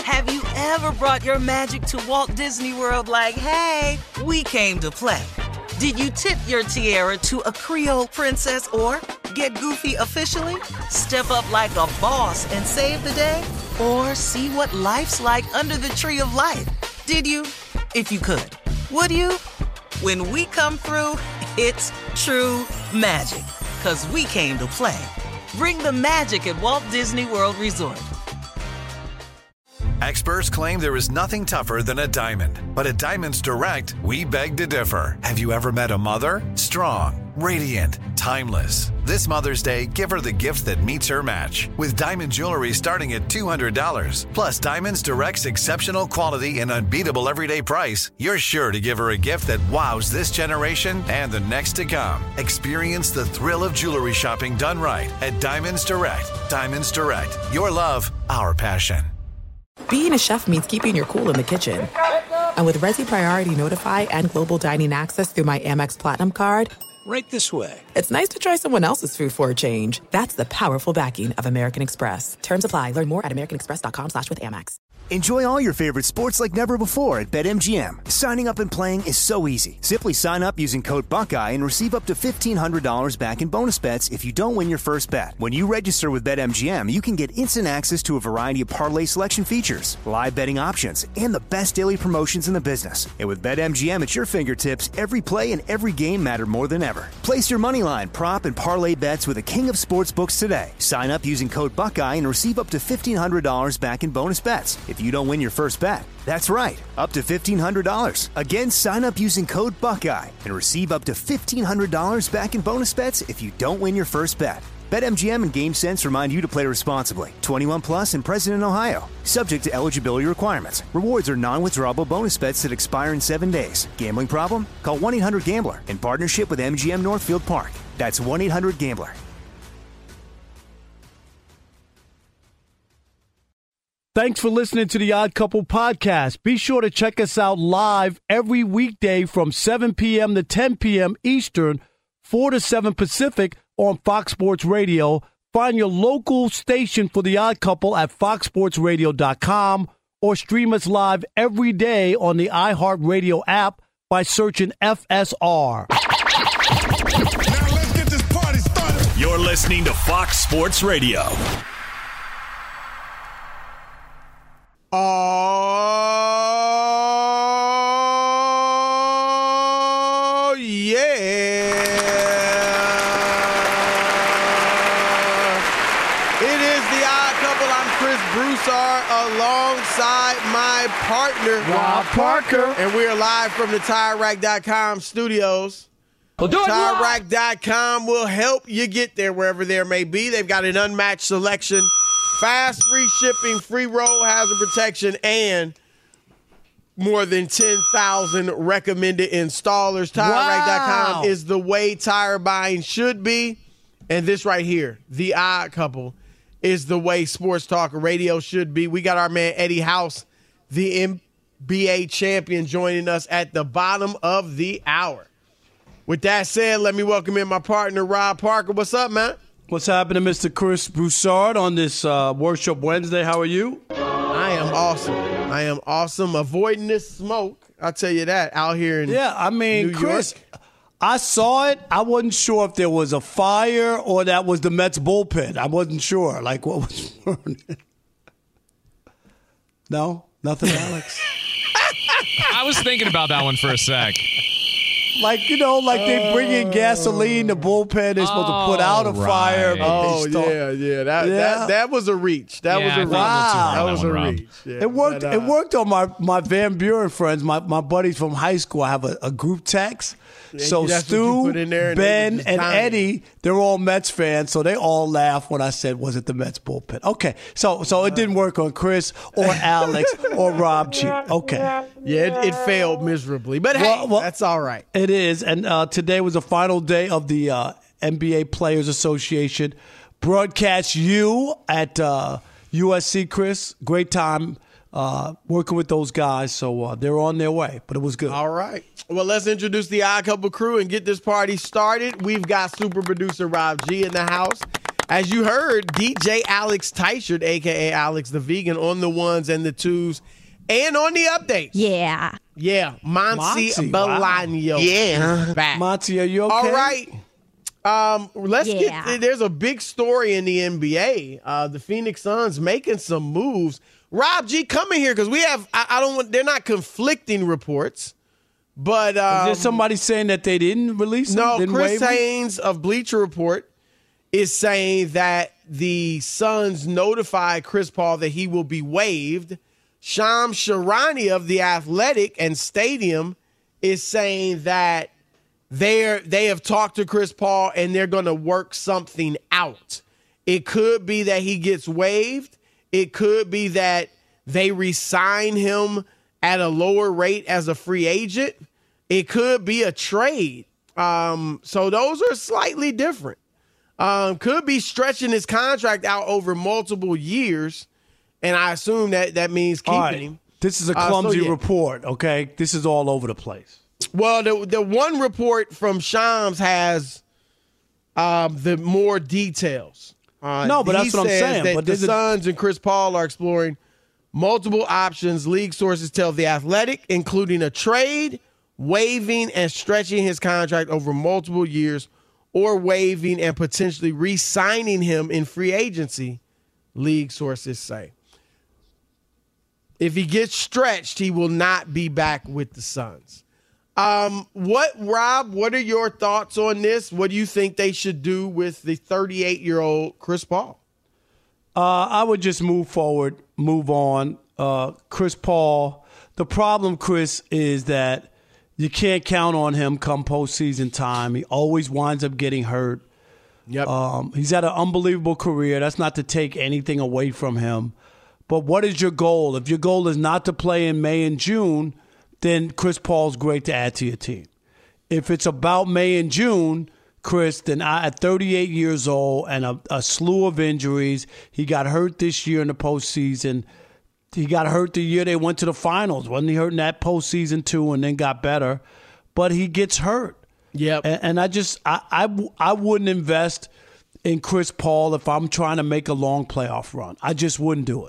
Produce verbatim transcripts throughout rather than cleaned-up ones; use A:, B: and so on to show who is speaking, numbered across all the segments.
A: Have you ever brought your magic to Walt Disney World like, hey, we came to play? Did you tip your tiara to a Creole princess or get goofy officially? Step up like a boss and save the day? Or see what life's like under the tree of life? Did you? If you could. Would you? When we come through, it's true magic. 'Cause we came to play. Bring the magic at Walt Disney World Resort.
B: Experts claim there is nothing tougher than a diamond. But at Diamonds Direct, we beg to differ. Have you ever met a mother? Strong, radiant, timeless. This Mother's Day, give her the gift that meets her match. With diamond jewelry starting at two hundred dollars. Plus Diamonds Direct's exceptional quality and unbeatable everyday price, you're sure to give her a gift that wows this generation and the next to come. Experience the thrill of jewelry shopping done right at Diamonds Direct. Diamonds Direct. Your love, our passion.
C: Being a chef means keeping your cool in the kitchen. And with Resi Priority Notify and Global Dining Access through my Amex Platinum card,
D: right this way.
C: It's nice to try someone else's food for a change. That's the powerful backing of American Express. Terms apply. Learn more at americanexpress.com slash with Amex.
E: Enjoy all your favorite sports like never before at BetMGM. Signing up and playing is so easy. Simply sign up using code Buckeye and receive up to fifteen hundred dollars back in bonus bets if you don't win your first bet. When you register with BetMGM, you can get instant access to a variety of parlay selection features, live betting options, and the best daily promotions in the business. And with BetMGM at your fingertips, every play and every game matter more than ever. Place your moneyline, prop, and parlay bets with the king of sportsbooks today. Sign up using code Buckeye and receive up to fifteen hundred dollars back in bonus bets if you don't win your first bet. That's right, up to fifteen hundred dollars. Again, sign up using code Buckeye and receive up to fifteen hundred dollars back in bonus bets if you don't win your first bet. BetMGM and GameSense remind you to play responsibly. twenty-one plus and present in Ohio. Subject to eligibility requirements. Rewards are non-withdrawable bonus bets that expire in seven days. Gambling problem? Call one eight hundred gambler in partnership with M G M Northfield Park. That's one eight hundred gambler.
F: Thanks for listening to the Odd Couple podcast. Be sure to check us out live every weekday from seven p.m. to ten p.m. Eastern, four to seven Pacific on Fox Sports Radio. Find your local station for the Odd Couple at fox sports radio dot com or stream us live every day on the iHeartRadio app by searching F S R.
G: Now let's get this party started.
H: You're listening to Fox Sports Radio.
I: Oh, yeah. It is the Odd Couple. I'm Chris Broussard alongside my partner,
F: Rob Parker.
I: And we are live from the Tire Rack dot com studios.
F: Well, do it
I: Tire Rack dot com will help you get there wherever there may be. They've got an unmatched selection. Fast, free shipping, free road hazard protection, and more than ten thousand recommended installers. Tire Rack dot com
F: Wow.
I: is the way tire buying should be. And this right here, the Odd Couple, is the way sports talk radio should be. We got our man Eddie House, the N B A champion, joining us at the bottom of the hour. With that said, let me welcome in my partner, Rob Parker. What's up, man?
F: What's happening, Mister Chris Broussard, on this uh, Worship Wednesday? How are you?
I: I am awesome. I am awesome. Avoiding this smoke, I'll tell you that, out here in
F: Yeah, I mean,
I: New
F: Chris,
I: York.
F: I saw it. I wasn't sure if there was a fire or that was the Mets bullpen. I wasn't sure. Like, what was burning? No? Nothing, Alex?
J: I was thinking about that one for a sec.
F: Like, you know, like they bring in gasoline, the bullpen, they're supposed to put out a
J: Oh,
F: fire.
J: right.
F: But
I: Oh,
F: they start-
I: yeah, yeah. That,
F: Yeah.
I: that that was a reach. That
J: Yeah, I
I: was a
J: thought
I: reach.
J: a little too hard
I: That
J: on
I: was
J: that
I: a
J: one, Rob.
I: reach. Yeah,
F: It worked.
I: but,
F: it
I: uh,
F: worked on my, my Van Buren friends, my, my buddies from high school. I have a, a group text. So
I: that's what you
F: Stu,
I: put in there and they
F: Ben,
I: were just
F: and
I: dying.
F: Eddie, they're all Mets fans, so they all laughed when I said, "Was it the Mets bullpen?" Okay, so so it didn't work on Chris or Alex or Rob G. Okay,
I: Yeah, it, it failed miserably. But hey,
F: Well, well-
I: that's all right.
F: it is. And uh, today was the final day of the uh, N B A Players Association broadcast. You at uh, U S C, Chris. Great time uh, working with those guys. So uh, they're on their way, but it was good.
I: All right. Well, let's introduce the Odd Couple crew and get this party started. We've got super producer Rob G in the house. As you heard, D J Alex Teichert, a k a. Alex the Vegan, on the ones and the twos and on the updates.
D: Yeah.
I: Yeah. Monty Bolaño.
F: Wow.
I: Yeah. Back.
F: Monty, are you okay?
I: All right. Um, let's
D: Yeah.
I: get, there's a big story in the N B A. Uh, the Phoenix Suns making some moves. Rob G, come in here because we have, I, I don't want, they're not conflicting reports, but. Um,
F: Is there somebody saying that they didn't release him?
I: No,
F: Didn't
I: Chris
F: waive him?
I: Haynes of Bleacher Report is saying that the Suns notified Chris Paul that he will be waived. Shams Charania of The Athletic and Stadium is saying that they're, they have talked to Chris Paul and they're going to work something out. It could be that he gets waived. It could be that they re-sign him at a lower rate as a free agent. It could be a trade. Um, so those are slightly different. Um, could be stretching his contract out over multiple years, and I assume that that means keeping
F: All right.
I: him.
F: This is a
I: Uh, so,
F: clumsy
I: yeah.
F: report, okay? This is all over the place.
I: Well, the the one report from Shams has um, the more details. Uh,
F: No, but
I: he
F: that's what I'm
I: says
F: saying.
I: That
F: But
I: the
F: there's a-
I: Suns and Chris Paul are exploring multiple options. League sources tell The Athletic, including a trade, waiving and stretching his contract over multiple years, or waiving and potentially re-signing him in free agency, league sources say. If he gets stretched, he will not be back with the Suns. Um, what, Rob, what are your thoughts on this? What do you think they should do with the thirty-eight-year-old Chris Paul?
F: Uh, I would just move forward, move on. Uh, Chris Paul, the problem, Chris, is that you can't count on him come postseason time. He always winds up getting hurt.
I: Yep.
F: Um, he's had an unbelievable career. That's not to take anything away from him. But what is your goal? If your goal is not to play in May and June, then Chris Paul's great to add to your team. If it's about May and June, Chris, then I, at thirty-eight years old and a, a slew of injuries, he got hurt this year in the postseason. He got hurt the year they went to the finals. Wasn't he hurt in that postseason too and then got better? But he gets hurt.
I: Yep.
F: And, and I just, I, I, I wouldn't invest in Chris Paul if I'm trying to make a long playoff run. I just wouldn't do it.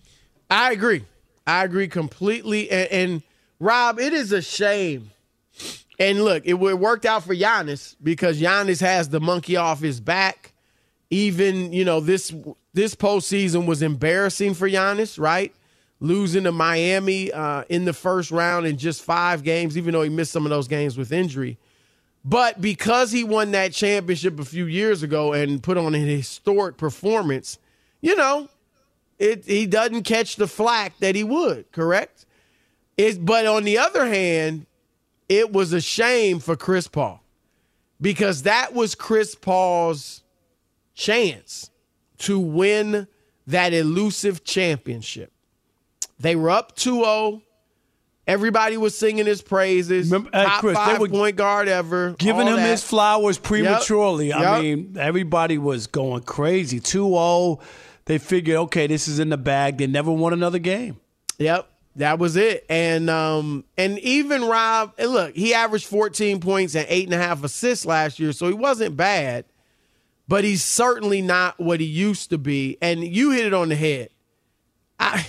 I: I agree. I agree completely. And, and Rob, it is a shame. And look, it, it worked out for Giannis because Giannis has the monkey off his back. Even, you know, this this postseason was embarrassing for Giannis, right? Losing to Miami uh, in the first round in just five games, even though he missed some of those games with injury. But because he won that championship a few years ago and put on a historic performance, you know, it he doesn't catch the flack that he would, correct? It, but on the other hand, it was a shame for Chris Paul because that was Chris Paul's chance to win that elusive championship. They were up two oh. Everybody was singing his praises.
F: Remember, hey,
I: Top
F: Chris, they
I: five
F: were
I: point guard ever.
F: Giving
I: all
F: him
I: that.
F: his flowers prematurely.
I: Yep.
F: I
I: Yep.
F: mean, everybody was going crazy. two oh. They figured, okay, this is in the bag. They never won another game.
I: Yep. That was it. And um, and even Rob, and look, he averaged fourteen points and eight and a half assists last year, so he wasn't bad, but he's certainly not what he used to be. And you hit it on the head. I,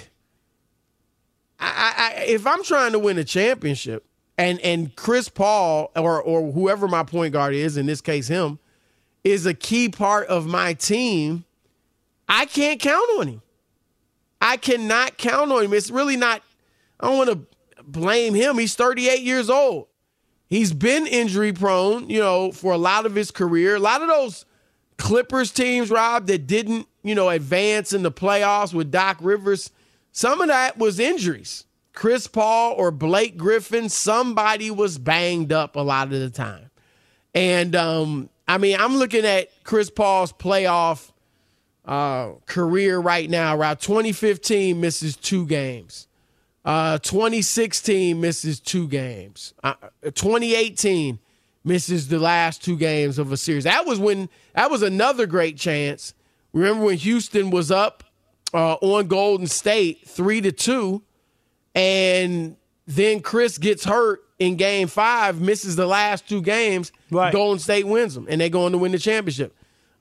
I: I, I if I'm trying to win a championship, and and Chris Paul or or whoever my point guard is, in this case him, is a key part of my team, I can't count on him. I cannot count on him. It's really not. I don't want to blame him. He's thirty-eight years old. He's been injury prone, you know, for a lot of his career. A lot of those Clippers teams, Rob, that didn't, you know, advance in the playoffs with Doc Rivers, some of that was injuries. Chris Paul or Blake Griffin, somebody was banged up a lot of the time. And, um, I mean, I'm looking at Chris Paul's playoff uh, career right now. Around twenty fifteen, misses two games. Uh, twenty sixteen misses two games. Uh, twenty eighteen misses the last two games of a series. That was when that was another great chance. Remember when Houston was up uh, on Golden State three to two, and then Chris gets hurt in Game Five, misses the last two games.
F: Right.
I: Golden State wins them, and they go on to win the championship.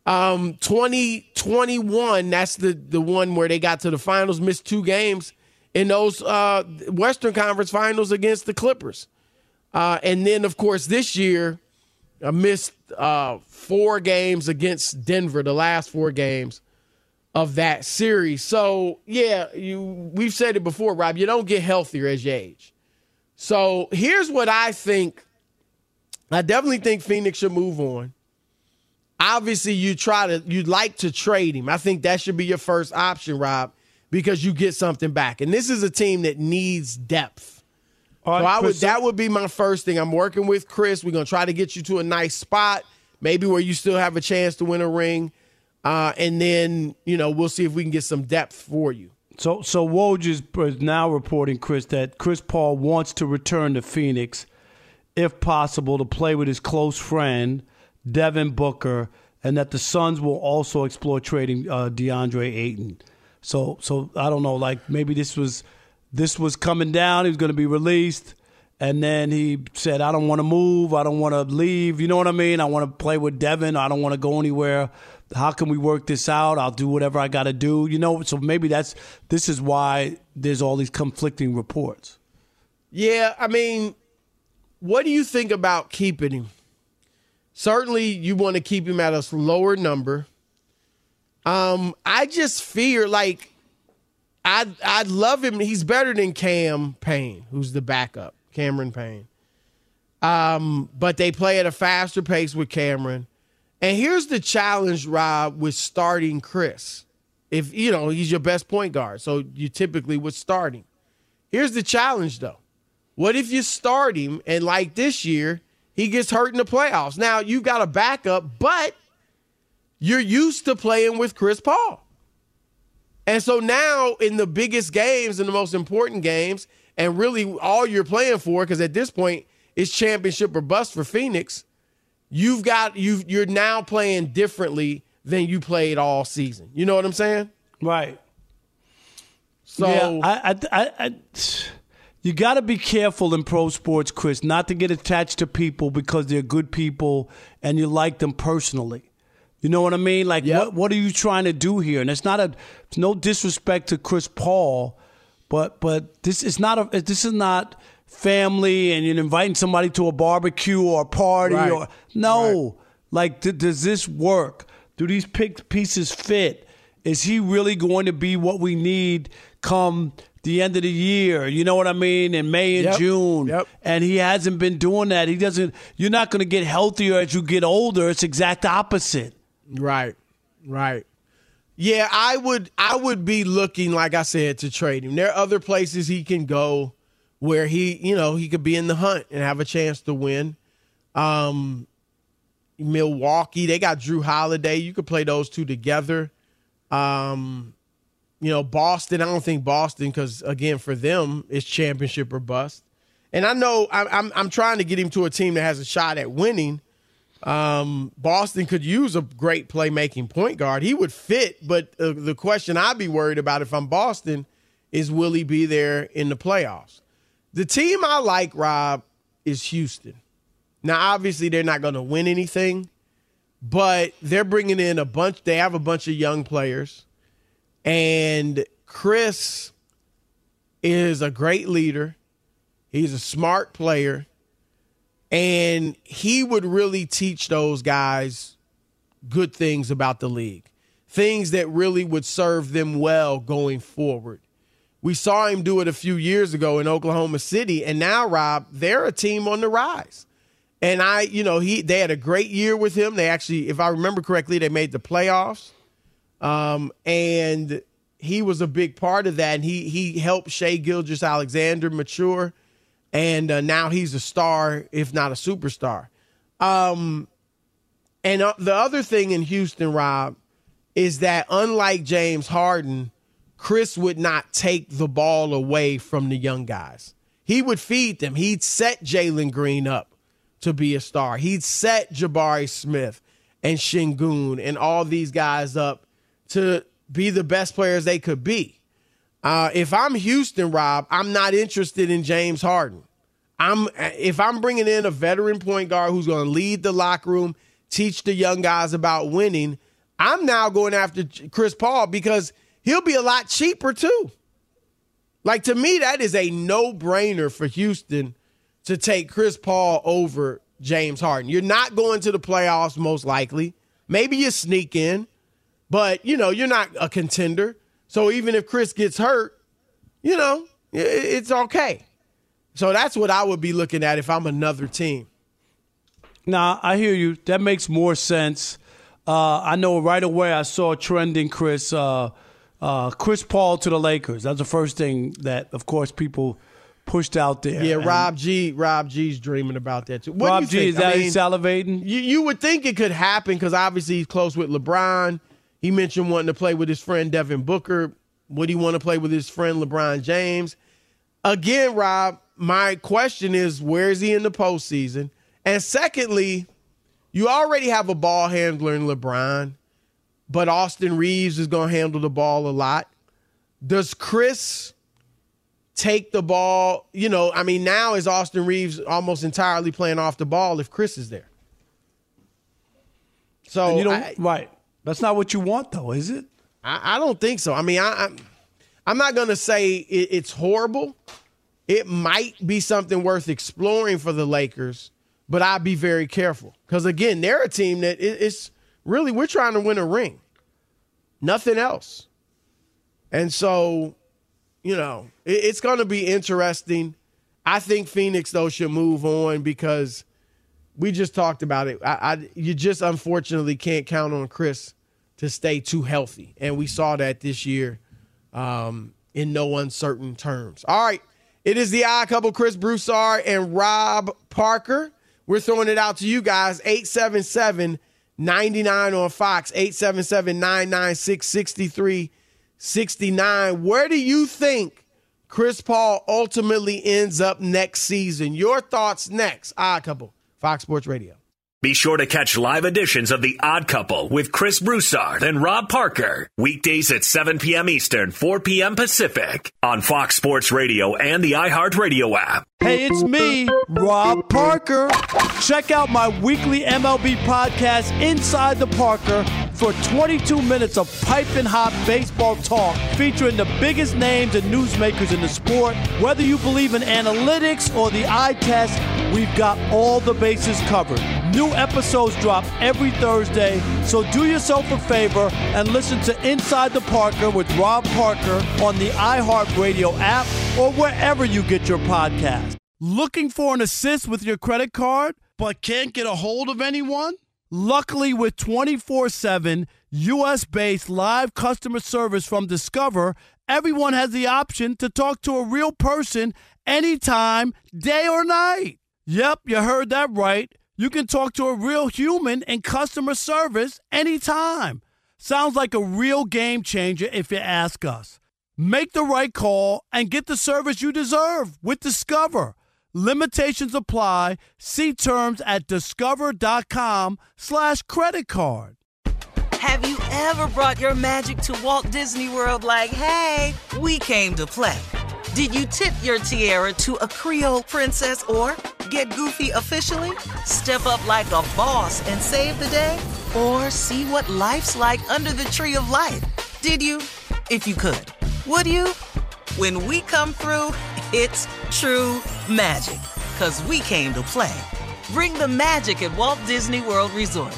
I: Um, twenty twenty-one, that's the, the one where they got to the finals, missed two games in those uh, Western Conference finals against the Clippers. Uh, and then, of course, this year, I missed uh, four games against Denver, the last four games of that series. So, yeah, you we've said it before, Rob, you don't get healthier as you age. So here's what I think. I definitely think Phoenix should move on. Obviously, you try to you'd like to trade him. I think that should be your first option, Rob, because you get something back. And this is a team that needs depth.
F: All right,
I: so I would
F: Chris,
I: that would be my first thing. I'm working with Chris. We're gonna try to get you to a nice spot, maybe where you still have a chance to win a ring. Uh, and then, you know, we'll see if we can get some depth for you.
F: So so Woj is now reporting, Chris, that Chris Paul wants to return to Phoenix, if possible, to play with his close friend, Devin Booker, and that the Suns will also explore trading uh, DeAndre Ayton. So, so I don't know, like maybe this was this was coming down. He was going to be released, and then he said, "I don't want to move. I don't want to leave. You know what I mean? I want to play with Devin. I don't want to go anywhere. How can we work this out? I'll do whatever I got to do. You know." So maybe that's this is why there's all these conflicting reports.
I: Yeah, I mean, what do you think about keeping him? Certainly, you want to keep him at a lower number. Um, I just fear, like, I'd, I'd love him. He's better than Cam Payne, who's the backup, Cameron Payne. Um, but they play at a faster pace with Cameron. And here's the challenge, Rob, with starting Chris. If, you know, he's your best point guard, so you typically would start him. Here's the challenge, though. What if you start him and, like this year, he gets hurt in the playoffs? Now, you've got a backup, but you're used to playing with Chris Paul. And so now in the biggest games and the most important games, and really all you're playing for, because at this point it's championship or bust for Phoenix, you've got you you're now playing differently than you played all season. You know what I'm saying?
F: Right.
I: So
F: yeah, I, I, I, I you got to be careful in pro sports, Chris, not to get attached to people because they're good people and you like them personally. You know what I mean? Like,
I: yep.
F: what what are you trying to do here? And it's not a it's no disrespect to Chris Paul, but but this is not a this is not family and you're inviting somebody to a barbecue or a party
I: right.
F: or no.
I: Right.
F: Like, th- does this work? Do these pick pieces fit? Is he really going to be what we need come the end of the year? You know what I mean? In May and
I: yep.
F: June.
I: Yep.
F: And he hasn't been doing that. He doesn't. You're not going to get healthier as you get older. It's exact opposite.
I: Right. Right. Yeah, I would I would be looking, like I said, to trade him. There are other places he can go where he, you know, he could be in the hunt and have a chance to win. Um, Milwaukee, they got Drew Holiday. You could play those two together. Um, you know, Boston, I don't think Boston, because, again, for them, it's championship or bust. And I know I'm, I'm, I'm trying to get him to a team that has a shot at winning. Um, Boston could use a great playmaking point guard. He would fit, but uh, the question I'd be worried about if I'm Boston is, will he be there in the playoffs? The team I like, Rob, is Houston. Now, obviously, they're not going to win anything, but they're bringing in a bunch. They have a bunch of young players, and Chris is a great leader. He's a smart player, and he would really teach those guys good things about the league, things that really would serve them well going forward. We saw him do it a few years ago in Oklahoma City, and now, Rob, they're a team on the rise. And I, you know, he they had a great year with him. They actually, if I remember correctly, they made the playoffs. Um, and he was a big part of that. And he he helped Shai Gilgeous-Alexander mature. And uh, now he's a star, if not a superstar. Um, and uh, the other thing in Houston, Rob, is that unlike James Harden, Chris would not take the ball away from the young guys. He would feed them. He'd set Jalen Green up to be a star. He'd set Jabari Smith and Şengün and all these guys up to be the best players they could be. Uh, if I'm Houston, Rob, I'm not interested in James Harden. I'm if I'm bringing in a veteran point guard who's going to lead the locker room, teach the young guys about winning, I'm now going after Chris Paul because he'll be a lot cheaper too. Like, to me, that is a no-brainer for Houston to take Chris Paul over James Harden. You're not going to the playoffs, most likely. Maybe you sneak in, but, you know, you're not a contender. So even if Chris gets hurt, you know, it's okay. So that's what I would be looking at if I'm another team.
F: Nah, I hear you. That makes more sense. Uh, I know right away I saw trending, Chris, uh, uh, Chris Paul to the Lakers. That's the first thing that, of course, people pushed out there.
I: Yeah,
F: and
I: Rob G. Rob G's dreaming about that too. What
F: Rob
I: do you
F: G,
I: think?
F: is that
I: I mean,
F: he's salivating?
I: You, you would think it could happen because obviously he's close with LeBron. He mentioned wanting to play with his friend Devin Booker. Would he want to play with his friend LeBron James? Again, Rob, my question is, where is he in the postseason? And secondly, you already have a ball handler in LeBron, but Austin Reeves is going to handle the ball a lot. Does Chris take the ball? You know, I mean, now is Austin Reeves almost entirely playing off the ball if Chris is there? So
F: And you don't,
I: I,
F: right. That's not what you want, though, is it?
I: I, I don't think so. I mean, I, I'm, I'm not going to say it, it's horrible. It might be something worth exploring for the Lakers, but I'd be very careful. Because, again, they're a team that it, it's really, we're trying to win a ring. Nothing else. And so, you know, it, it's going to be interesting. I think Phoenix, though, should move on because we just talked about it. I, I, you just unfortunately can't count on Chris to stay too healthy. And we saw that this year um, in no uncertain terms. All right. It is the Odd Couple, Chris Broussard and Rob Parker. We're throwing it out to you guys. eight seven seven, nine nine on Fox, eight seven seven, nine nine six, six three six nine. Where do you think Chris Paul ultimately ends up next season? Your thoughts next. Odd Couple, Fox Sports Radio.
H: Be sure to catch live editions of The Odd Couple with Chris Broussard and Rob Parker. Weekdays at seven p.m. Eastern, four p.m. Pacific on Fox Sports Radio and the iHeartRadio app.
F: Hey, it's me, Rob Parker. Check out my weekly M L B podcast, Inside the Parker, for twenty-two minutes of piping hot baseball talk featuring the biggest names and newsmakers in the sport. Whether you believe in analytics or the eye test, we've got all the bases covered. New episodes drop every Thursday, so do yourself a favor and listen to Inside the Parker with Rob Parker on the iHeartRadio app or wherever you get your podcast. Looking for an assist with your credit card but can't get a hold of anyone? Luckily, with twenty-four seven U S-based live customer service from Discover, everyone has the option to talk to a real person anytime, day or night. Yep, you heard that right. You can talk to a real human in customer service anytime. Sounds like a real game changer if you ask us. Make the right call and get the service you deserve with Discover. Limitations apply. See terms at discover.com slash credit card.
A: Have you ever brought your magic to Walt Disney World like, hey, we came to play? Did you tip your tiara to a Creole princess or get goofy officially? Step up like a boss and save the day? Or see what life's like under the tree of life? Did you? If you could. Would you? When we come through, it's true magic. 'Cause we came to play. Bring the magic at Walt Disney World Resort.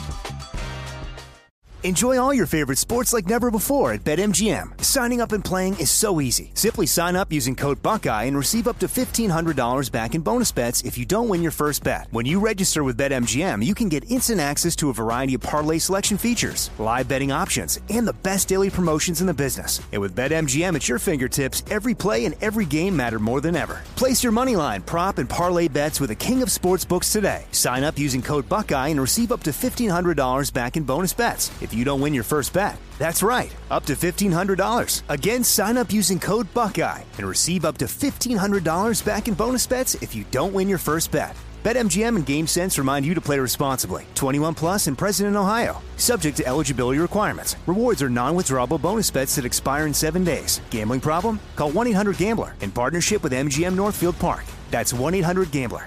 E: Enjoy all your favorite sports like never before at BetMGM. Signing up and playing is so easy. Simply sign up using code Buckeye and receive up to fifteen hundred dollars back in bonus bets if you don't win your first bet. When you register with BetMGM, you can get instant access to a variety of parlay selection features, live betting options, and the best daily promotions in the business. And with BetMGM at your fingertips, every play and every game matter more than ever. Place your moneyline, prop, and parlay bets with the king of sportsbooks today. Sign up using code Buckeye and receive up to fifteen hundred dollars back in bonus bets if you don't win your first bet. That's right, up to fifteen hundred dollars. Again, sign up using code Buckeye and receive up to fifteen hundred dollars back in bonus bets if you don't win your first bet. BetMGM and GameSense remind you to play responsibly. twenty-one plus and present in Ohio. Subject to eligibility requirements. Rewards are non-withdrawable bonus bets that expire in seven days. Gambling problem? Call one eight hundred gambler in partnership with M G M Northfield Park. That's one eight hundred gambler.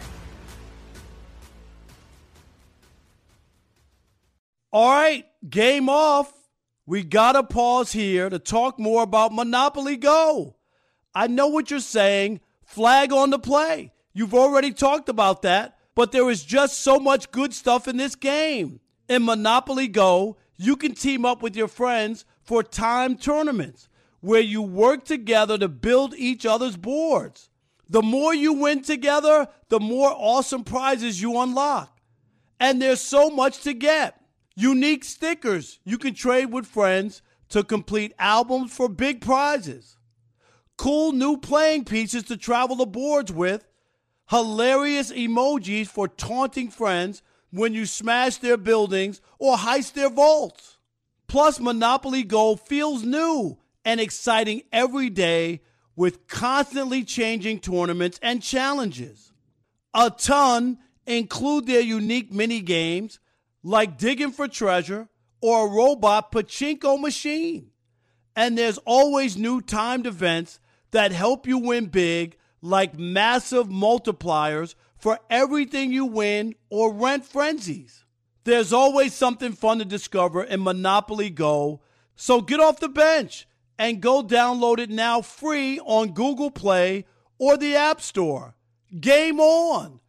F: All right, game off. we got to pause here to talk more about Monopoly Go. I know what you're saying. Flag on the play. You've already talked about that, but there is just so much good stuff in this game. In Monopoly Go, you can team up with your friends for timed tournaments where you work together to build each other's boards. The more you win together, the more awesome prizes you unlock. And there's so much to get. Unique stickers you can trade with friends to complete albums for big prizes. Cool new playing pieces to travel the boards with. Hilarious emojis for taunting friends when you smash their buildings or heist their vaults. Plus, Monopoly Go feels new and exciting every day with constantly changing tournaments and challenges. A ton include their unique mini games like digging for treasure or a robot pachinko machine. And there's always new timed events that help you win big, like massive multipliers for everything you win or rent frenzies. There's always something fun to discover in Monopoly Go, so get off the bench and go download it now free on Google Play or the App Store. Game on!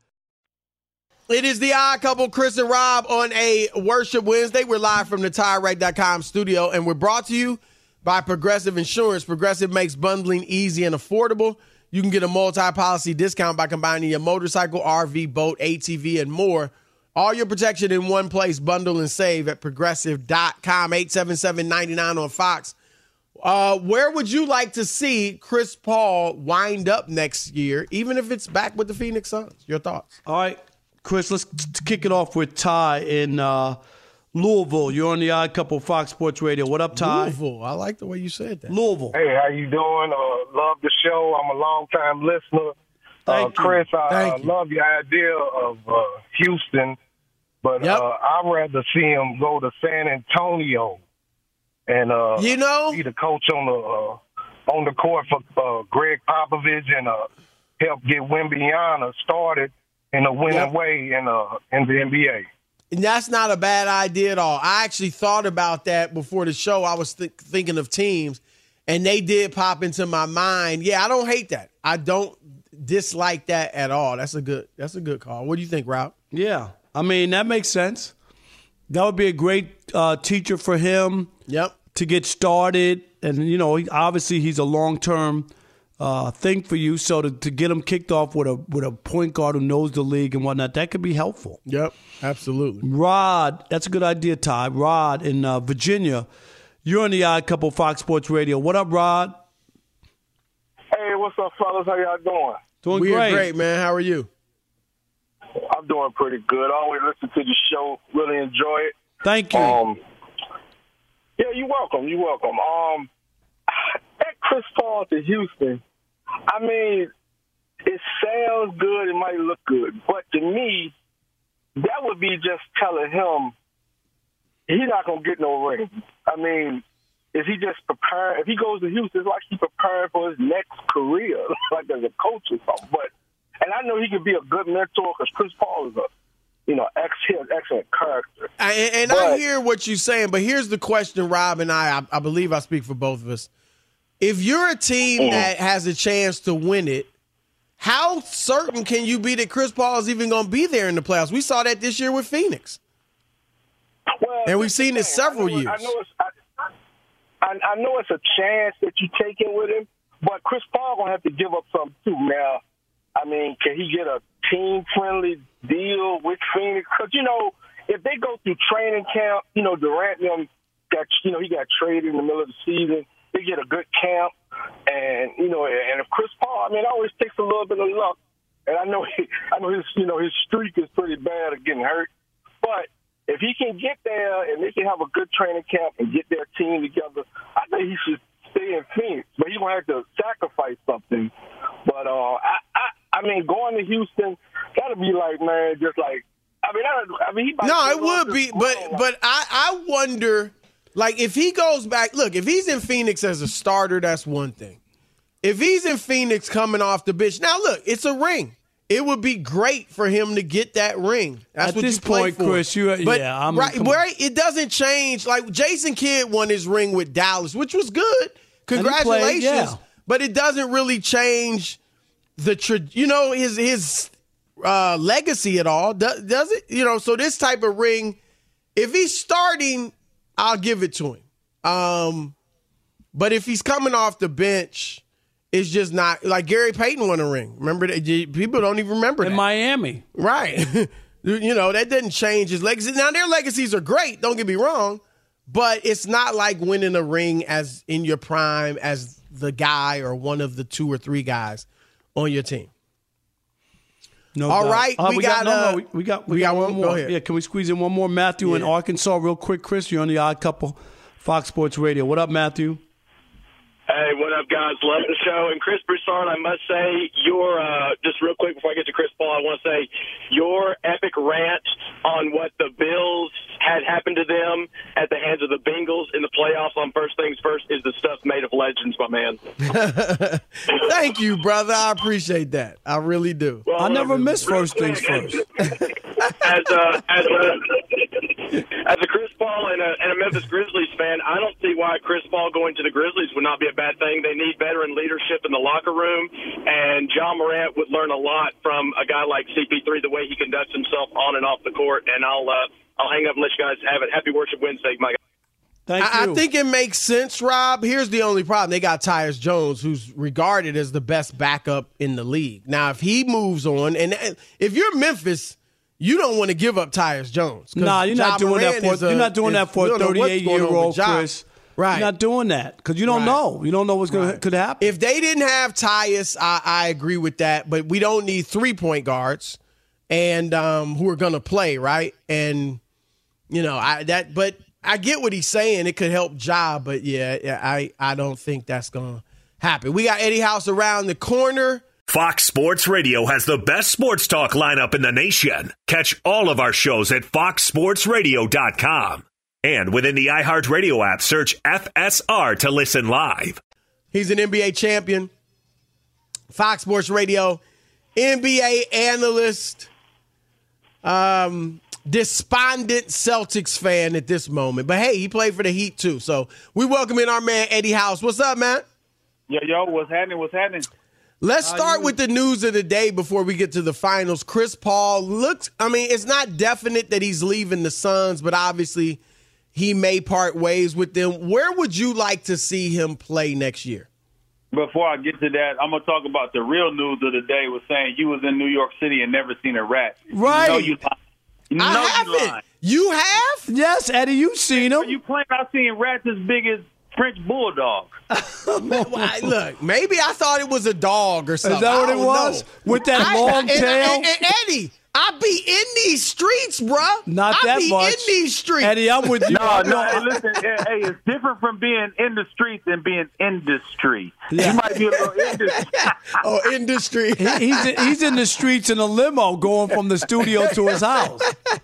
I: It is the Odd Couple, Chris and Rob, on a Worship Wednesday. We're live from the Tire Rack dot com studio, and we're brought to you by Progressive Insurance. Progressive makes bundling easy and affordable. You can get a multi-policy discount by combining your motorcycle, R V, boat, A T V, and more. All your protection in one place. Bundle and save at Progressive dot com. eight seven seven, nine nine on Fox. Uh, where would you like to see Chris Paul wind up next year, even if it's back with the Phoenix Suns? Your thoughts?
F: All right, Chris, let's t- kick it off with Ty in uh, Louisville. You're on the Odd Couple Fox Sports Radio. What up, Ty?
I: Louisville. I like the way you said that.
F: Louisville.
D: Hey, how you doing? Uh, love the show. I'm a long-time listener.
F: Thank
D: uh, Chris,
F: you.
D: I
F: Thank
D: uh,
F: you.
D: love your idea of uh, Houston, but
I: Yep.
D: uh, I'd rather see him go to San Antonio and uh,
I: You know?
D: be the coach on the uh, on the court for uh, Greg Popovich and uh, help get Wembanyama started in a winning
I: Yep.
D: way in uh, in the N B A.
I: And that's not a bad idea at all. I actually thought about that before the show. I was th- thinking of teams, and they did pop into my mind. Yeah, I don't hate that. I don't dislike that at all. That's a good. That's a good call. What do you think, Rob?
F: Yeah, I mean, that makes sense. That would be a great uh, teacher for him.
I: Yep.
F: To get started. And, you know, he, obviously he's a long-term uh, thing for you. So to, to get him kicked off with a with a point guard who knows the league and whatnot, that could be helpful.
I: Yep, absolutely.
F: Rod, that's a good idea, Ty. Rod in uh, Virginia. You're on the Odd Couple Fox Sports Radio. What up, Rod?
D: Hey, what's up, fellas? How y'all doing?
F: Doing
I: We're
F: great.
I: great, man. How are you?
D: I'm doing pretty good. I always listen to the show. Really enjoy it.
F: Thank you.
D: Um, yeah, you're welcome. You're welcome. Um, that Chris Paul to Houston, I mean, it sounds good. It might look good. But to me, that would be just telling him he's not going to get no ring. I mean, is he just preparing? If he goes to Houston, it's like he's preparing for his next career, like as a coach or something. But, and I know he could be a good mentor because Chris Paul is a, you know, excellent, excellent character.
I: And, and
D: But-
I: I hear what you're saying, but here's the question, Rob and I, I, I believe I speak for both of us. If you're a team
D: Mhm.
I: that has a chance to win it, how certain can you be that Chris Paul is even going to be there in the playoffs? We saw that this year with Phoenix.
D: Well,
I: And we've seen it several
D: I know,
I: years.
D: I know, it's, I, I, I know it's a chance that you're taking with him, but Chris Paul going to have to give up something too. Now, I mean, can he get a team-friendly deal with Phoenix? Because, you know, if they go through training camp, you know, Durant, them got, you know, he got traded in the middle of the season. They get a good camp. And, you know, and if Chris Paul, I mean, it always takes a little bit of luck. And I know, he, I know his, you know, his streak is pretty bad of getting hurt. But if he can get there and they can have a good training camp and get their team together, I think he should stay in Phoenix. But he's going to have to sacrifice something. But, uh, I, I, I mean, going to Houston, got to be like, man, just like, I mean, I, I mean, he might
I: No,
D: be a
I: it
D: little
I: would be,
D: bit
I: but
D: wrong.
I: but I, I wonder, like, if he goes back, look, if he's in Phoenix as a starter, that's one thing. If he's in Phoenix coming off the bench, now look, it's a ring. it would be great for him to get that ring. That's
F: At
I: what
F: this
I: you play
F: point,
I: for.
F: Chris, you
I: but,
F: yeah, I'm
I: right, right. It doesn't change. Like Jason Kidd won his ring with Dallas, which was good. Congratulations.
F: Played, yeah.
I: But it doesn't really change the tra- you know his his uh, legacy at all, does, does it? You know, so this type of ring, if he's starting, I'll give it to him. Um, but if he's coming off the bench, it's just not like Gary Payton won a ring. Remember that? People don't even remember
F: in
I: that.
F: Miami,
I: right? You know, that didn't change his legacy. Now their legacies are great. Don't get me wrong, but it's not like winning a ring as in your prime as the guy or one of the two or three guys on your team.
F: No
I: All
F: doubt.
I: right,
F: uh,
I: we,
F: we
I: got,
F: got, no,
I: uh,
F: no, we, we got we,
I: we
F: got,
I: got
F: one
I: one.
F: more.
I: Go ahead.
F: Yeah, can we squeeze in one more? Matthew in
I: Yeah.
F: Arkansas, real quick. Chris, you're on the Odd Couple, Fox Sports Radio. What up, Matthew?
K: Hey, what up, guys? Love the show. And Chris Broussard, I must say, your, uh, just real quick before I get to Chris Paul, I want to say your epic rant on what the Bills had happened to them at the hands of the Bengals in the playoffs on First Things First is the stuff made of legends, my man.
I: Thank you, brother. I appreciate that. I really do.
K: Well,
F: I never
K: uh,
F: miss
K: real
F: First Things
K: quick,
F: First.
K: As a, as a, as a Chris Paul and a, and a Memphis Grizzlies fan, I don't see why Chris Paul going to the Grizzlies would not be a bad thing. They need veteran leadership in the locker room, and John Morant would learn a lot from a guy like C P three, the way he conducts himself on and off the court. And I'll uh, I'll hang up and let you guys have it. Happy Worship Wednesday, my guy.
F: Thank
I: I,
F: you.
I: I think it makes sense, Rob. Here's the only problem. They got Tyus Jones, who's regarded as the best backup in the league. Now, if he moves on, and if you're Memphis, you don't want to give up Tyus Jones.
F: Nah, you're not
I: Ja
F: doing that
I: Morant
F: for
I: a-
F: you're not doing
I: is-
F: that for
I: we
F: a
I: don't know what's
F: thirty-eight
I: going
F: year
I: on
F: old
I: with Ja.
F: Chris.
I: Right.
F: You're not doing that because you don't
I: Right.
F: know. You don't know what's going
I: Right.
F: to could happen.
I: If they didn't have Tyus, I, I agree with that. But we don't need three point guards and um, who are going to play, right? And you know, I that. But I get what he's saying. It could help Ja, but yeah, yeah I I don't think that's going to happen. We got Eddie House around the corner.
H: Fox Sports Radio has the best sports talk lineup in the nation. Catch all of our shows at fox sports radio dot com. And within the iHeartRadio app, search F S R to listen live.
I: He's an N B A champion, Fox Sports Radio, N B A analyst, um, despondent Celtics fan at this moment. But, hey, he played for the Heat, too. So we welcome in our man, Eddie House. What's up, man?
L: Yo, yo, what's happening? What's happening?
I: Let's start with the news of the day before we get to the finals. Chris Paul looks, I mean, it's not definite that he's leaving the Suns, but obviously he may part ways with them. Where would you like to see him play next year?
L: Before I get to that, I'm going to talk about the real news of the day was saying you was in New York City and never seen a rat.
F: Right.
L: You know you, you, know
I: I
L: you
I: haven't.
L: lying.
I: You have?
F: Yes, Eddie, you've seen him.
L: You claim I've seen rats as big as French bulldogs.
I: Well, I- look, maybe I thought it was a dog or something.
F: Is that what
I: I
F: it
I: don't
F: was?
I: know.
F: With that
I: I-
F: long
I: and,
F: tail?
I: And, and Eddie, I be in these streets, bruh.
F: Not
I: I
F: that
I: be
F: much.
I: in these streets.
F: Eddie, I'm with you.
L: No, no, hey, listen, hey, hey, it's different from being in the streets and being industry.
F: Yeah.
L: You might be a little industry.
I: Oh, industry.
F: He- he's, he's in the streets in a limo going from the studio to his house.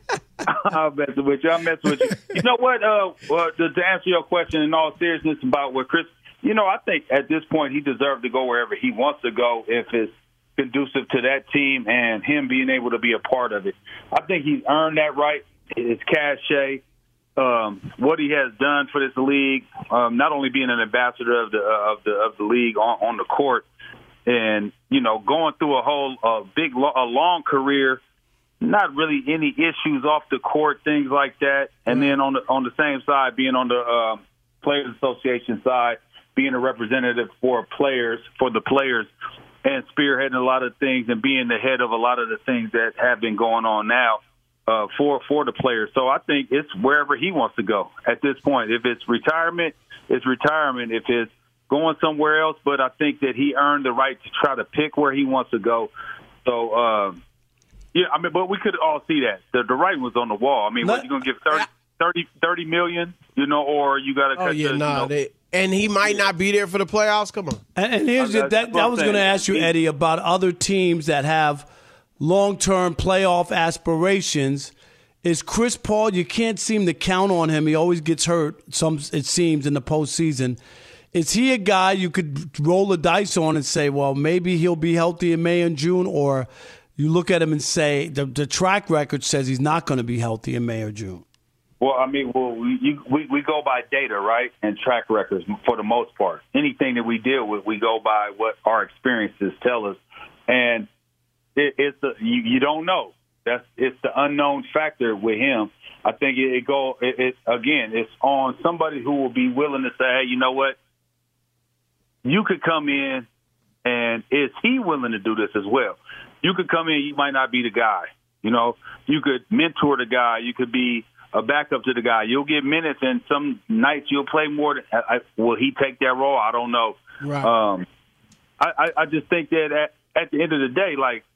L: I'm messing with you. I'm messing with you. You know what? Uh, well, to, to answer your question in all seriousness about what Chris, you know, I think at this point he deserves to go wherever he wants to go if it's conducive to that team and him being able to be a part of it. I think he's earned that right. His cachet, um, what he has done for this league, um, not only being an ambassador of the uh, of the of the league on, on the court, and you know, going through a whole uh, big a long career. Not really any issues off the court, things like that. And then on the on the same side, being on the um, Players Association side, being a representative for players, for the players, and spearheading a lot of things and being the head of a lot of the things that have been going on now uh, for for the players. So I think it's wherever he wants to go at this point. If it's retirement, it's retirement. If it's going somewhere else, but I think that he earned the right to try to pick where he wants to go. So, uh, yeah, I mean, but we could all see that. The, the writing was on the wall. I mean, what, you going to give thirty, thirty, thirty million, you know, or you got to
I: Oh,
L: cut
I: yeah,
L: the,
I: nah.
L: you know,
I: They, and he might not be there for the playoffs. Come on.
F: And, and here's
L: Oh,
F: the,
L: that's
F: that.
L: what
F: I
L: I'm
F: was going to
L: saying.
F: ask you, Eddie, about other teams that have long-term playoff aspirations. Is Chris Paul? You can't seem to count on him. He always gets hurt. Some it seems in the postseason. Is he a guy you could roll the dice on and say, well, maybe he'll be healthy in May and June, or you look at him and say the, the track record says he's not going to be healthy in May or June.
L: Well, I mean, well, we, you, we we go by data, right, and track records for the most part. Anything that we deal with, we go by what our experiences tell us, and it, it's the you, you don't know. That's it's the unknown factor with him. I think it, it go it, it again. It's on somebody who will be willing to say, hey, you know what, you could come in, and is he willing to do this as well? You could come in, you might not be the guy. You know, you could mentor the guy. You could be a backup to the guy. You'll get minutes, and some nights you'll play more. Than, I, will he take that role? I don't know.
I: Right.
L: Um, I, I, I just think that at, at the end of the day, like,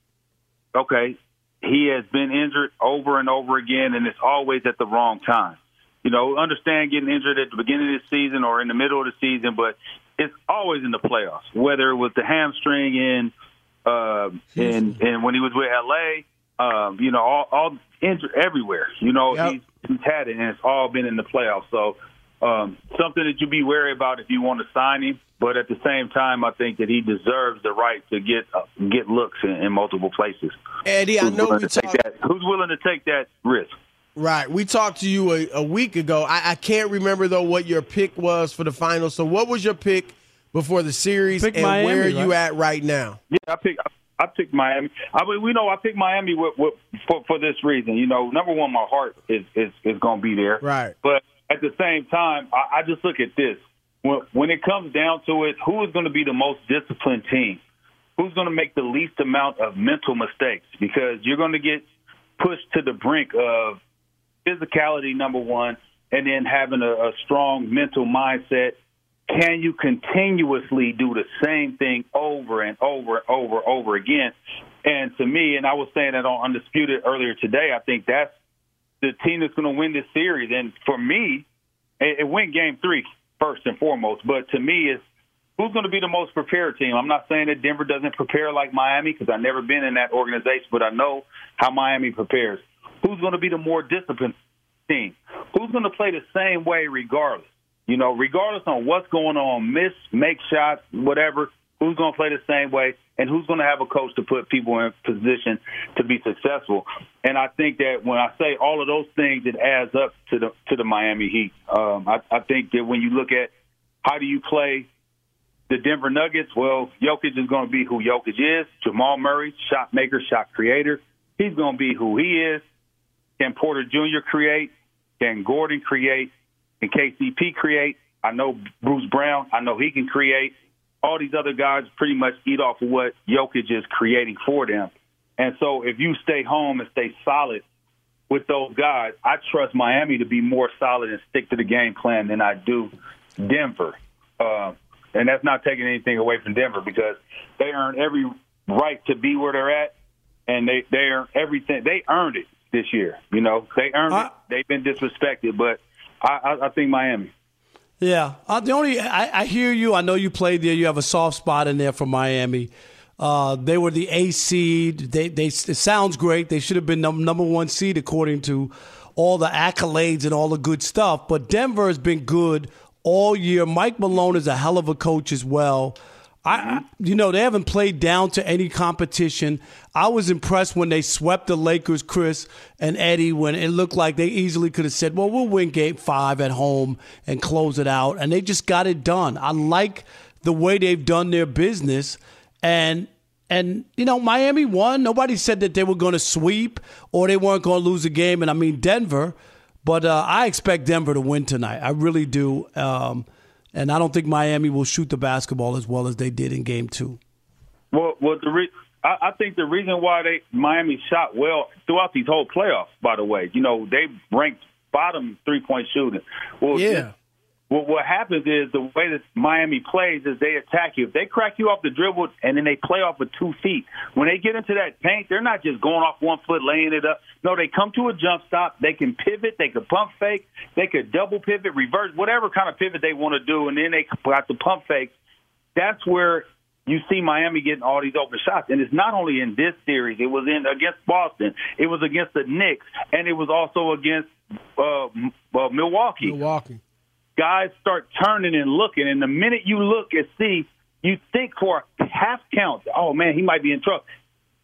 L: okay, he has been injured over and over again, and it's always at the wrong time. You know, understand getting injured at the beginning of the season or in the middle of the season, but it's always in the playoffs, whether it was the hamstring in, uh, in, in when he was with L A, um, you know, all, all injured everywhere. You know,
I: yep.
L: he's, he's had it, and it's all been in the playoffs. So um, something that you be wary about if you want to sign him. But at the same time, I think that he deserves the right to get uh, get looks in, in multiple places.
I: Eddie, I know we talked.
L: That, who's willing to take that risk?
I: Right. We talked to you a, a week ago. I, I can't remember, though, what your pick was for the final. So what was your pick before the series,
F: Pick
I: and
F: Miami,
I: where are
F: right?
I: you at right now?
L: Yeah, I picked I picked Miami. I mean, we know I picked Miami with, with, for, for this reason. You know, number one, my heart is, is, is going to be there.
I: Right.
L: But at the same time, I, I just look at this. When, when it comes down to it, who is going to be the most disciplined team? Who's going to make the least amount of mental mistakes? Because you're going to get pushed to the brink of physicality, number one, and then having a, a strong mental mindset. Can you continuously do the same thing over and over and over and over again? And to me, and I was saying that on Undisputed earlier today, I think that's the team that's going to win this series. And for me, it, it went game three first and foremost. But to me, it's who's going to be the most prepared team. I'm not saying that Denver doesn't prepare like Miami because I've never been in that organization, but I know how Miami prepares. Who's going to be the more disciplined team? Who's going to play the same way regardless? You know, regardless on what's going on, miss, make shots, whatever, who's going to play the same way, and who's going to have a coach to put people in position to be successful. And I think that when I say all of those things, it adds up to the to the Miami Heat. Um, I, I think that when you look at how do you play the Denver Nuggets, well, Jokic is going to be who Jokic is. Jamal Murray, shot maker, shot creator. He's going to be who he is. Can Porter Junior create? Can Gordon create? Can K C P create? I know Bruce Brown. I know he can create. All these other guys pretty much eat off of what Jokic is creating for them. And so if you stay home and stay solid with those guys, I trust Miami to be more solid and stick to the game plan than I do Denver. Uh, and that's not taking anything away from Denver because they earned every right to be where they're at, and they, they earned everything. They earned it this year. You know, they earned uh, it. They've been disrespected, but I, I, I think Miami.
F: Yeah. Uh, the only I, I hear you. I know you played there. You have a soft spot in there for Miami. Uh, they were the A seed. They, they, it sounds great. They should have been num- number one seed according to all the accolades and all the good stuff. But Denver has been good all year. Mike Malone is a hell of a coach as well. I, you know, they haven't played down to any competition. I was impressed when they swept the Lakers, Chris and Eddie, when it looked like they easily could have said, well, we'll win game five at home and close it out. And they just got it done. I like the way they've done their business. And, and you know, Miami won. Nobody said that they were going to sweep or they weren't going to lose a game. And I mean, Denver. But uh, I expect Denver to win tonight. I really do. Um And I don't think Miami will shoot the basketball as well as they did in Game Two.
L: Well, well, the re- I, I think the reason why they Miami shot well throughout these whole playoffs, by the way, you know, they ranked bottom three point shooting. Well,
I: yeah.
L: Well, what happens is the way that Miami plays is they attack you. If they crack you off the dribble and then they play off of two feet, when they get into that paint, they're not just going off one foot, laying it up. No, they come to a jump stop. They can pivot. They can pump fake. They could double pivot, reverse, whatever kind of pivot they want to do, and then they got the pump fake. That's where you see Miami getting all these open shots. And it's not only in this series. It was in against Boston. It was against the Knicks. And it was also against uh, uh, Milwaukee.
I: Milwaukee.
L: Guys start turning and looking, and the minute you look and see, you think for a half count, oh, man, he might be in trouble.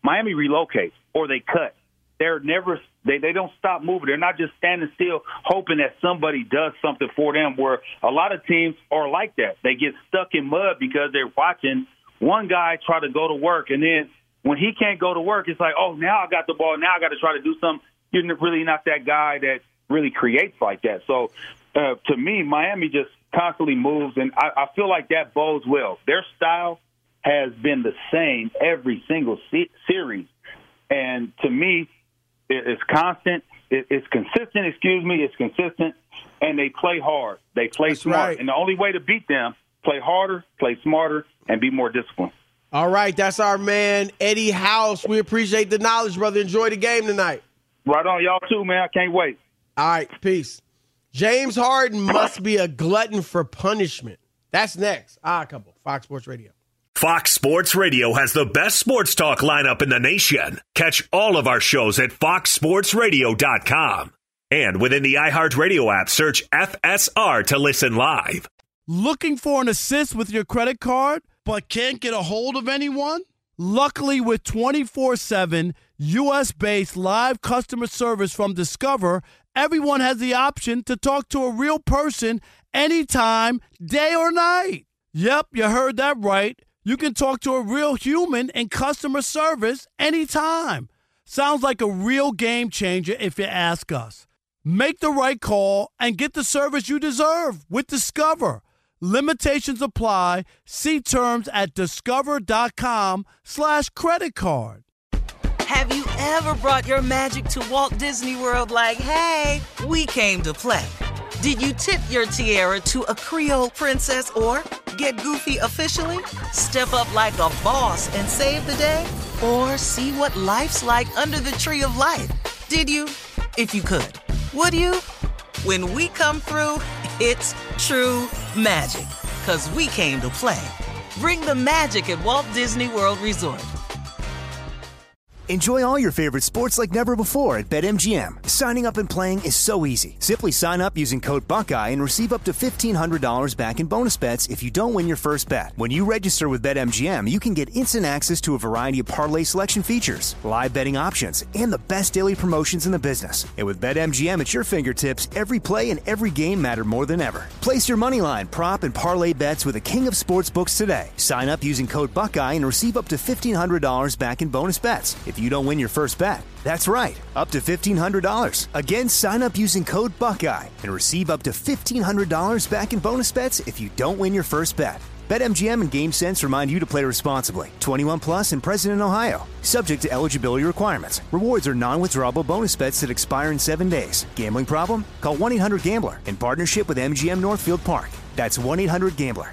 L: Miami relocates or they cut. They're never they, they don't stop moving. They're not just standing still hoping that somebody does something for them, where a lot of teams are like that. They get stuck in mud because they're watching one guy try to go to work, and then when he can't go to work, it's like, oh, now I got the ball. Now I got to try to do something. You're really not that guy that really creates like that. So uh, to me, Miami just constantly moves, and I, I feel like that bodes well. Their style has been the same every single se- series. And to me, it, it's constant. It, it's consistent, excuse me. It's consistent, and they play hard. They play
I: That's
L: smart.
I: right.
L: And the only way to beat them, play harder, play smarter, and be more disciplined.
I: All right, that's our man, Eddie House. We appreciate the knowledge, brother. Enjoy the game tonight.
L: Right on, y'all too, man. I can't wait.
I: All right, peace. James Harden must be a glutton for punishment. That's next. Odd Couple, Fox Sports Radio.
H: Fox Sports Radio has the best sports talk lineup in the nation. Catch all of our shows at fox sports radio dot com. And within the iHeartRadio app, search F S R to listen live.
F: Looking for an assist with your credit card, but can't get a hold of anyone? Luckily, with twenty-four seven U S-based live customer service from Discover, everyone has the option to talk to a real person anytime, day or night. Yep, you heard that right. You can talk to a real human in customer service anytime. Sounds like a real game changer if you ask us. Make the right call and get the service you deserve with Discover. Limitations apply. See terms at discover.com slash credit card.
A: Have you ever brought your magic to Walt Disney World like, hey, we came to play? Did you tip your tiara to a Creole princess or get goofy officially? Step up like a boss and save the day? Or see what life's like under the tree of life? Did you? If you could. Would you? When we come through, it's true magic. 'Cause we came to play. Bring the magic at Walt Disney World Resort.
E: Enjoy all your favorite sports like never before at BetMGM. Signing up and playing is so easy. Simply sign up using code Buckeye and receive up to fifteen hundred dollars back in bonus bets if you don't win your first bet. When you register with BetMGM, you can get instant access to a variety of parlay selection features, live betting options, and the best daily promotions in the business. And with BetMGM at your fingertips, every play and every game matter more than ever. Place your moneyline, prop, and parlay bets with the king of sportsbooks today. Sign up using code Buckeye and receive up to fifteen hundred dollars back in bonus bets if you don't win your first bet. That's right, up to fifteen hundred dollars. Again, sign up using code Buckeye and receive up to fifteen hundred dollars back in bonus bets if you don't win your first bet. BetMGM and GameSense remind you to play responsibly. twenty-one plus and present in Ohio. Subject to eligibility requirements. Rewards are non-withdrawable bonus bets that expire in seven days. Gambling problem? Call one eight hundred gambler in partnership with M G M Northfield Park. That's one eight hundred gambler.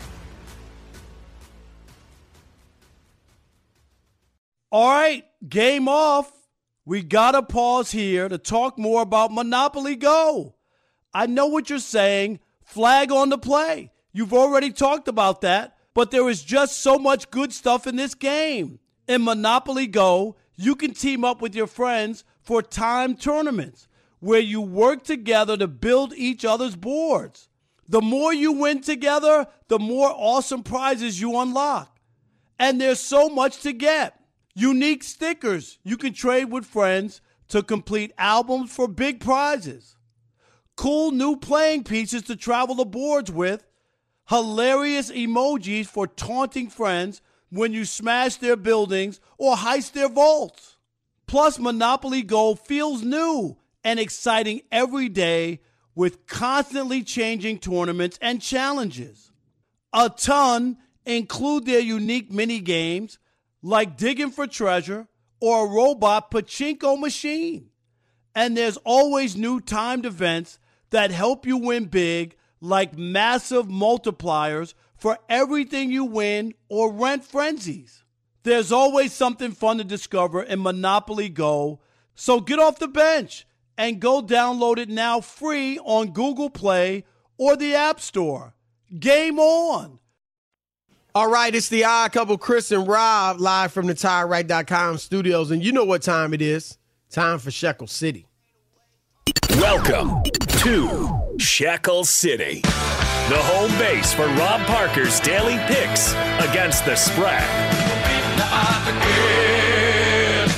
F: All right, game off. We got to pause here to talk more about Monopoly Go. I know what you're saying. Flag on the play. You've already talked about that, but there is just so much good stuff in this game. In Monopoly Go, you can team up with your friends for timed tournaments where you work together to build each other's boards. The more you win together, the more awesome prizes you unlock. And there's so much to get. Unique stickers you can trade with friends to complete albums for big prizes. Cool new playing pieces to travel the boards with. Hilarious emojis for taunting friends when you smash their buildings or heist their vaults. Plus, Monopoly Go feels new and exciting every day with constantly changing tournaments and challenges. A ton include their unique mini games like digging for treasure or a robot pachinko machine. And there's always new timed events that help you win big, like massive multipliers for everything you win or rent frenzies. There's always something fun to discover in Monopoly Go, so get off the bench and go download it now free on Google Play or the App Store. Game on!
I: All right, it's the Odd Couple, Chris and Rob, live from the tire right dot com studios. And you know what time it is. Time for Shekel City.
H: Welcome to Shekel City, the home base for Rob Parker's daily picks against the spread.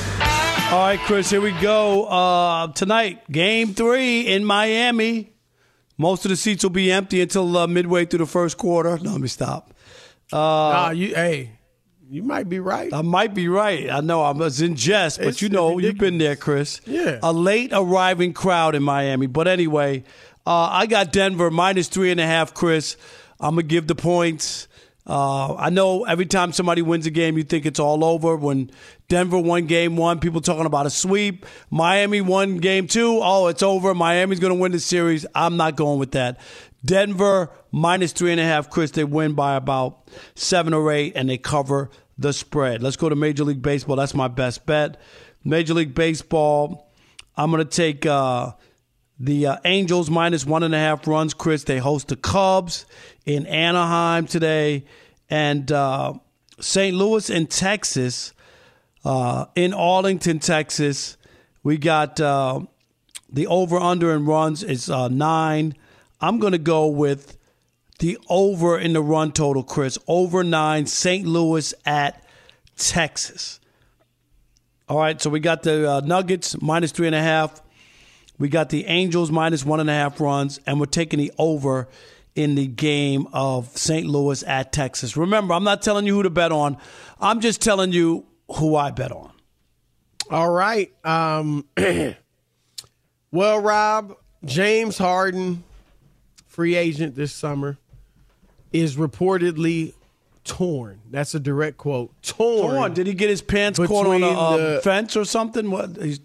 F: right, Chris, here we go. Uh, tonight, game three in Miami. Most of the seats will be empty until uh, midway through the first quarter. No, let me stop. Uh,
I: nah, you, hey, you might be right.
F: I might be right. I know I was in jest, but
I: It's
F: you know,
I: ridiculous.
F: you've been there, Chris.
I: Yeah.
F: A late arriving crowd in Miami. But anyway, uh, I got Denver minus three and a half, Chris. I'm going to give the points. Uh, I know every time somebody wins a game, you think it's all over. When Denver won game one, people talking about a sweep. Miami won game two. Oh, it's over. Miami's going to win the series. I'm not going with that. Denver minus three and a half, Chris. They win by about seven or eight, and they cover the spread. Let's go to Major League Baseball. That's my best bet. Major League Baseball, I'm going to take uh, the uh, Angels minus one and a half runs, Chris. They host the Cubs in Anaheim today. And uh, Saint Louis in Texas, uh, in Arlington, Texas, we got uh, the over-under in runs is uh, nine. I'm going to go with the over in the run total, Chris. Over nine, Saint Louis at Texas. All right, so we got the uh, Nuggets minus three and a half. We got the Angels minus one and a half runs, and we're taking the over in the game of Saint Louis at Texas. Remember, I'm not telling you who to bet on. I'm just telling you who I bet on.
I: All right. Um, well, Rob, James Harden, free agent this summer, is reportedly torn. That's a direct quote. Torn.
F: Torn. Did he get his pants caught on a uh,
I: the,
F: fence or something? What? He's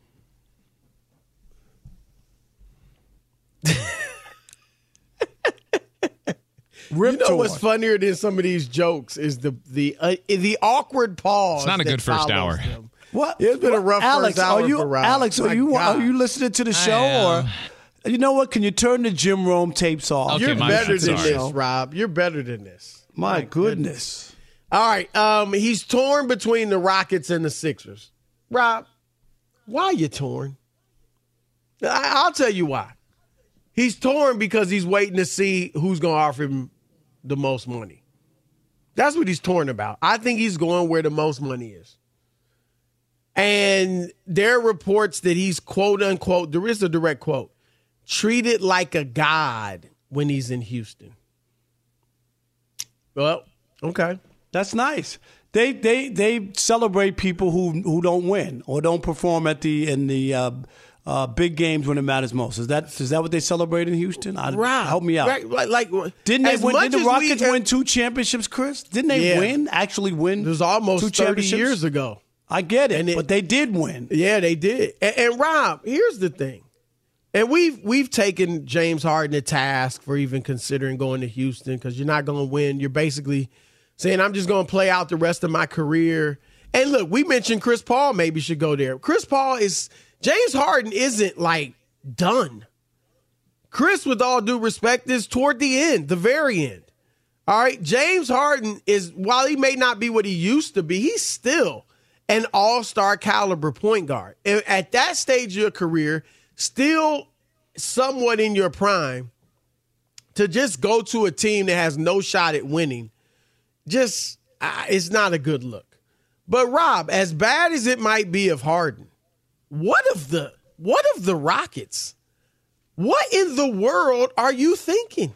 I: you know torn. What's funnier than some of these jokes is the the uh, the awkward pause.
J: It's not a good first hour.
I: Them.
F: What?
I: It's been
F: what?
I: a rough
F: Alex,
I: first hour
F: are you,
I: for Rob.
F: Alex,
I: My
F: are you
I: God.
F: are you listening to the show or? You know what? Can you turn the Jim Rome tapes off?
J: Okay,
I: You're
J: my
I: better
J: bad.
I: than
J: Sorry.
I: this, Rob. You're better than this.
F: My, My goodness.
I: goodness. All right. Um, he's torn between the Rockets and the Sixers. Rob, why are you torn? I, I'll tell you why. He's torn because he's waiting to see who's going to offer him the most money. That's what he's torn about. I think he's going where the most money is. And there are reports that he's quote unquote, there is a direct quote, treated like a god when he's in Houston. Well, okay.
F: That's nice. They they they celebrate people who who don't win or don't perform at the in the uh, uh, big games when it matters most. Is that is that what they celebrate in Houston? I,
I: right.
F: Help me out.
I: Right. Like, like
F: didn't they
I: as
F: win?
I: much
F: Did the
I: as
F: Rockets
I: we,
F: win two championships, Chris? Didn't they
I: Yeah.
F: win? Actually win?
I: It was almost
F: two
I: thirty
F: championships?
I: years ago.
F: I get it,
I: And it-
F: but they did win.
I: Yeah, they did. And, and Rob, here's the thing. And we've we've taken James Harden to task for even considering going to Houston because you're not going to win. You're basically saying, I'm just going to play out the rest of my career. And look, we mentioned Chris Paul maybe should go there. Chris Paul is – James Harden isn't, like, done. Chris, with all due respect, is toward the end, the very end. All right? James Harden is – while he may not be what he used to be, he's still an all-star caliber point guard. And at that stage of your career – still somewhat in your prime, to just go to a team that has no shot at winning, just uh, it's not a good look. But Rob, as bad as it might be of Harden, what of the what of the Rockets? What in the world are you thinking?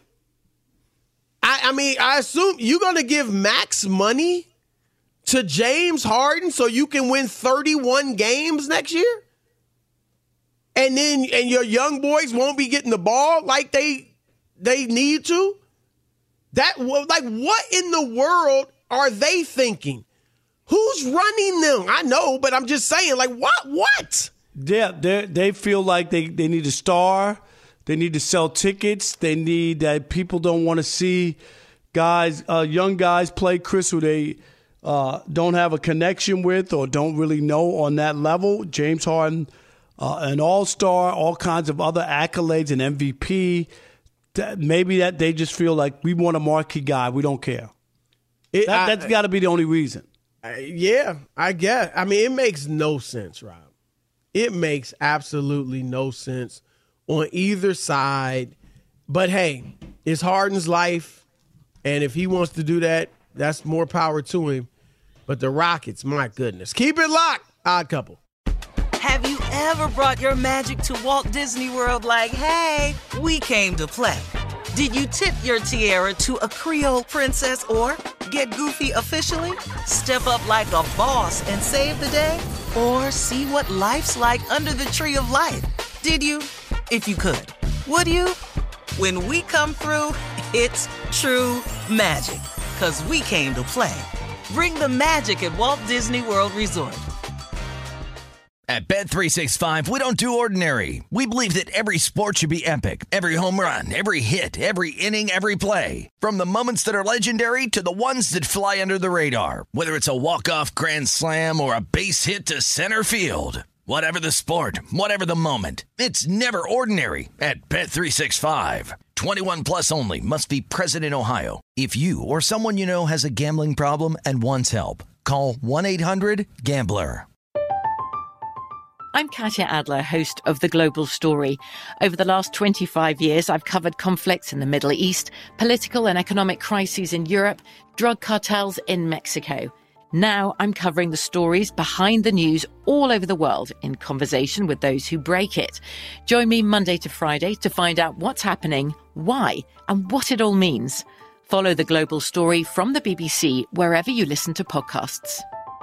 I: I, I mean, I assume you're going to give max money to James Harden so you can win thirty-one games next year? And then and your young boys won't be getting the ball like they they need to? That like what in the world are they thinking? Who's running them? I know, but I'm just saying, like what what?
F: Yeah, they they feel like they, they need a star. They need to sell tickets. They need that people don't want to see guys, uh, young guys play, Chris, who they uh, don't have a connection with or don't really know on that level. James Harden, Uh, an all-star, all kinds of other accolades, an M V P. That maybe that they just feel like we want a marquee guy. We don't care.
I: It,
F: that,
I: I,
F: that's got to be the only reason.
I: I, yeah, I guess. I mean, it makes no sense, Rob. It makes absolutely no sense on either side. But, hey, it's Harden's life, and if he wants to do that, that's more power to him. But the Rockets, my goodness. Keep it locked, Odd Couple.
A: Have you ever brought your magic to Walt Disney World like, hey, we came to play? Did you tip your tiara to a Creole princess or get goofy officially? Step up like a boss and save the day? Or see what life's like under the tree of life? Did you? If you could. Would you? When we come through, it's true magic. 'Cause we came to play. Bring the magic at Walt Disney World Resort.
M: At Bet three sixty-five, we don't do ordinary. We believe that every sport should be epic. Every home run, every hit, every inning, every play. From the moments that are legendary to the ones that fly under the radar. Whether it's a walk-off grand slam or a base hit to center field. Whatever the sport, whatever the moment. It's never ordinary at Bet three sixty-five. twenty-one plus only. Must be present in Ohio. If you or someone you know has a gambling problem and wants help, call one eight hundred gambler.
N: I'm Katya Adler, host of The Global Story. Over the last twenty-five years, I've covered conflicts in the Middle East, political and economic crises in Europe, drug cartels in Mexico. Now I'm covering the stories behind the news all over the world in conversation with those who break it. Join me Monday to Friday to find out what's happening, why, and what it all means. Follow The Global Story from the B B C wherever you listen to podcasts.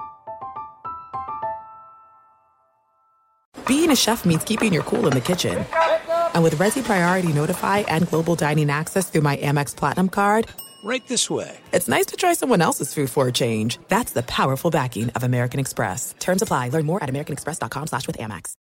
C: Being a chef means keeping your cool in the kitchen. And with Resi Priority Notify and Global Dining Access through my Amex Platinum card,
O: right this way.
C: It's nice to try someone else's food for a change. That's the powerful backing of American Express. Terms apply. Learn more at americanexpress.com slash with Amex.